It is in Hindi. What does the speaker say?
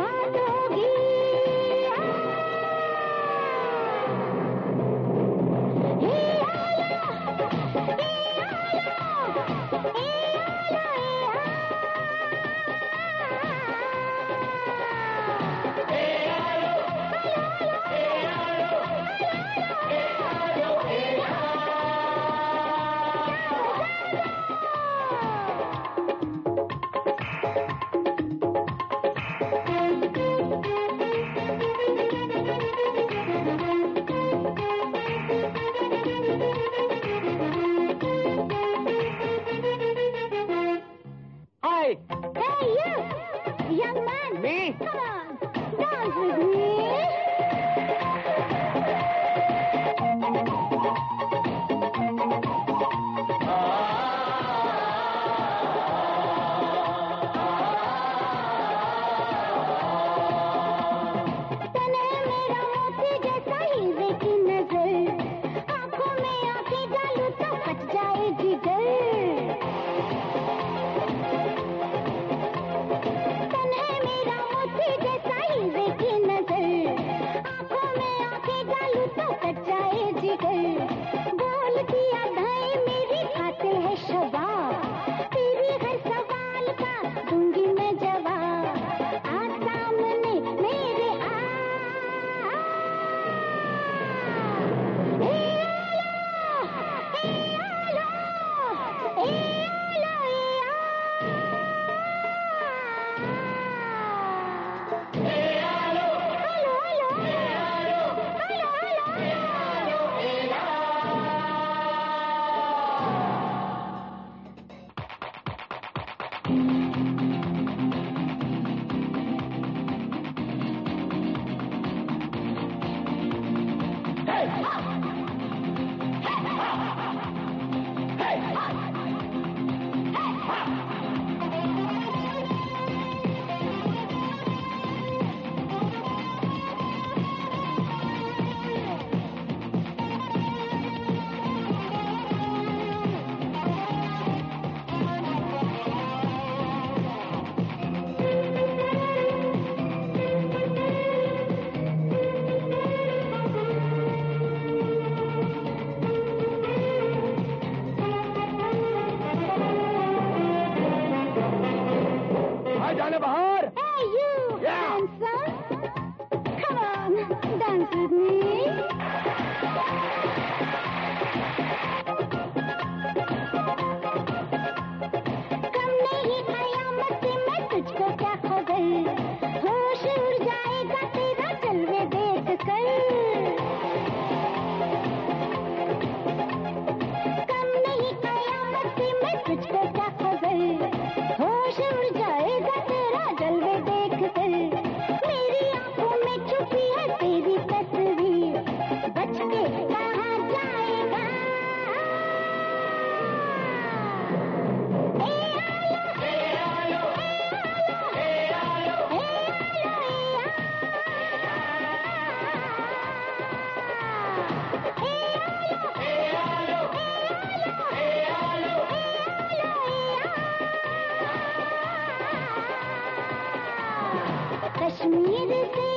बात होगी। Hey, you! Young man! Me? Come on! Dance with me! तने मेरा मोती जैसा हीरे की नजर, आंखों में आंखें डालूं तो फट जाएगी डर। बोल दिया दाएं मेरी खातिर है शबाब, तेरी हर सवाल का दूंगी मैं जवाब। आ सामने मेरे आ, ए आलो, जाने बाहर। Hey, you! Yeah. Handsome! Come on, dance with me! कम नहीं कयामत से मैं तुझको क्या खबर, होश उड़ जाएगा तेरा जलवे देख कर। कम नहीं कयामत से मैं तुझको क्या खबर, होश उड़ जाएगा तेरा जलवे देख कर। मेरी आंखों में छुपी है तेरी तस्वीर, बच के कहाँ जाएगा। कश्मीर से